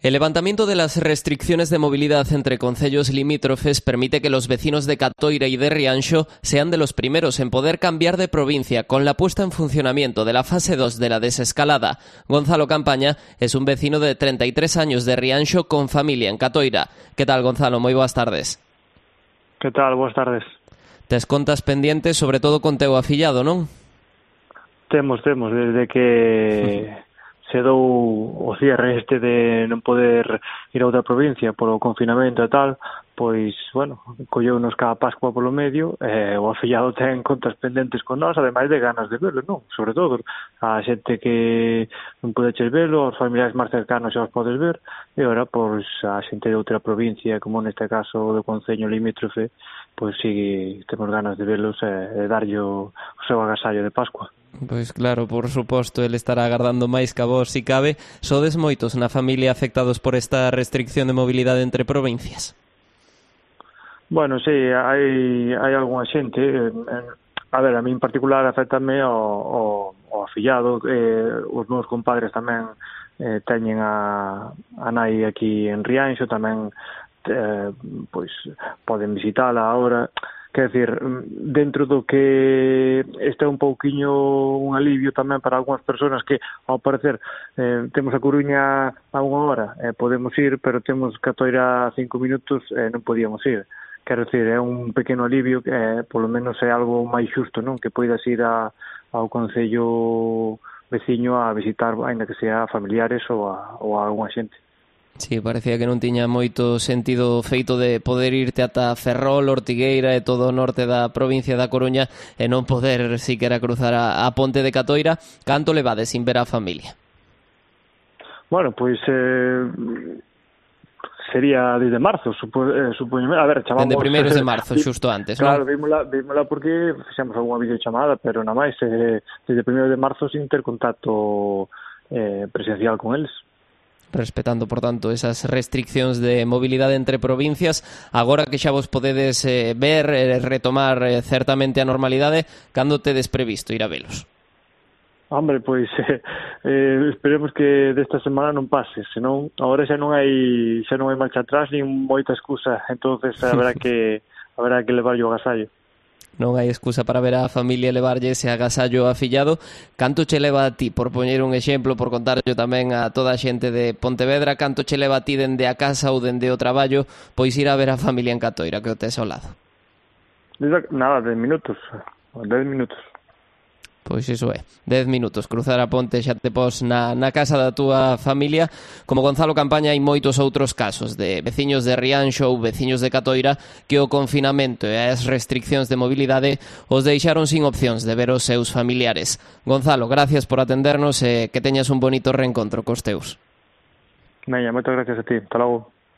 El levantamiento de las restricciones de movilidad entre concellos limítrofes permite que los vecinos de Catoira y de Rianxo sean de los primeros en poder cambiar de provincia con la puesta en funcionamiento de la fase 2 de la desescalada. Gonzalo Campaña es un vecino de 33 años de Rianxo con familia en Catoira. ¿Qué tal, Gonzalo? Moi boas tardes. ¿Qué tal? Boas tardes. Tes contas pendientes, sobre todo con teu afillado, non? Temos, desde que se dou o cierre de non poder ir a outra provincia polo confinamento e tal, pois, bueno, colleunos cada Pascua polo medio, o afillado ten contas pendentes con nós, ademais de ganas de verlo, non? Sobre todo, a xente que non podeches verlo, os familiares máis cercanos xa os podes ver, e ora, pois, a xente de outra provincia, como neste caso do concello limítrofe, pois si temos ganas de verlos e darlle o seu agasallo de Pascua. Pois claro, por suposto, el estará agardando máis que a vos, si cabe. Sodes moitos na familia afectados por esta restricción de mobilidade entre provincias? Bueno, sí, hai algunha xente. A ver, a mí en particular afectame o afillado. Os meus compadres tamén teñen a nai aquí en Rianxo, tamén pois poden visitala agora. Quer decir, dentro do que este é un pouquiño un alivio tamén para algunhas persoas que, ao parecer, temos a Coruña a unha hora, podemos ir, pero temos Catoira a 5 minutos e non podíamos ir. Quero dicir, é un pequeno alivio, polo menos é algo máis xusto, non? Que poidas ir ao concello veciño a visitar, aínda que sea familiares ou a algunha xente. Sí, parecía que non tiña moito sentido feito de poder irte ata Ferrol, Ortigueira e todo o norte da provincia da Coruña e non poder siquera cruzar a ponte de Catoira. Canto levades sin ver a familia? Bueno, pois sería desde marzo, supoño. A ver, chamamos... Dende primeiros de marzo, xusto antes, claro, non? Claro, vímola porque fixemos algunha videochamada, pero na máis, desde primeiros de marzo sin ter contacto presencial con eles. Respetando, por tanto, esas restriccións de mobilidade entre provincias, agora que xa vos podedes ver e retomar certamente a normalidade, cando tedes previsto ir a velos? Hombre, pois esperemos que desta semana non pase, senón agora xa non hai marcha atrás nin moita excusa, entonces haberá que levarlle o agasallo. Non hai excusa para ver a familia e levarlle ese agasallo afillado. Canto che leva a ti, por poñer un exemplo, por contarlo tamén a toda a xente de Pontevedra, canto che leva a ti dende a casa ou dende o traballo, pois ir a ver a familia en Catoira, que o tes ao lado? Nada, 10 minutos. Pois iso é, 10 minutos, cruzar a ponte xa te pos na casa da túa familia. Como Gonzalo Campaña, hai moitos outros casos de veciños de Rianxo ou veciños de Catoira que o confinamento e as restriccións de mobilidade os deixaron sin opcións de ver os seus familiares. Gonzalo, gracias por atendernos e que teñas un bonito reencontro cos teus. Veña, moitas gracias a ti, hasta logo.